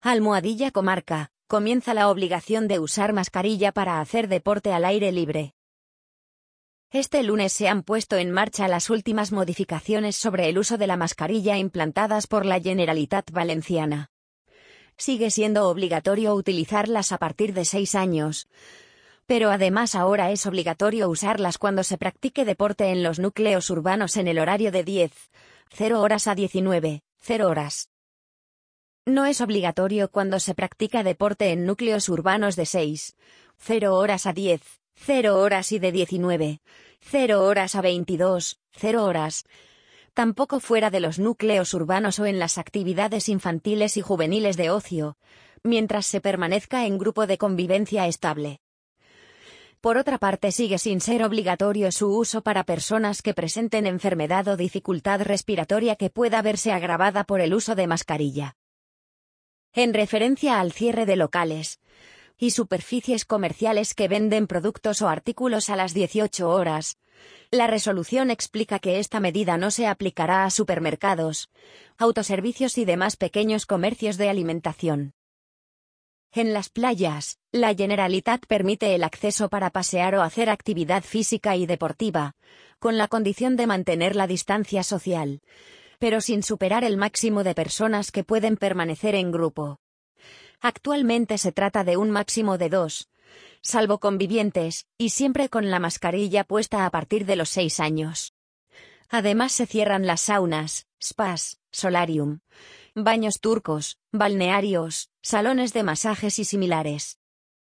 Almohadilla Comarca, comienza la obligación de usar mascarilla para hacer deporte al aire libre. Este lunes se han puesto en marcha las últimas modificaciones sobre el uso de la mascarilla implantadas por la Generalitat Valenciana. Sigue siendo obligatorio utilizarlas a partir de 6 años, pero además ahora es obligatorio usarlas cuando se practique deporte en los núcleos urbanos en el horario de 10:00 horas a 19:00 horas. No es obligatorio cuando se practica deporte en núcleos urbanos de 6:00 horas a 10:00 horas y de 19:00 horas a 22:00 horas. Tampoco fuera de los núcleos urbanos o en las actividades infantiles y juveniles de ocio, mientras se permanezca en grupo de convivencia estable. Por otra parte, sigue sin ser obligatorio su uso para personas que presenten enfermedad o dificultad respiratoria que pueda verse agravada por el uso de mascarilla. En referencia al cierre de locales y superficies comerciales que venden productos o artículos a las 18 horas, la resolución explica que esta medida no se aplicará a supermercados, autoservicios y demás pequeños comercios de alimentación. En las playas, la Generalitat permite el acceso para pasear o hacer actividad física y deportiva, con la condición de mantener la distancia social, pero sin superar el máximo de personas que pueden permanecer en grupo. Actualmente se trata de un máximo de 2, salvo convivientes, y siempre con la mascarilla puesta a partir de los 6 años. Además se cierran las saunas, spas, solarium, baños turcos, balnearios, salones de masajes y similares.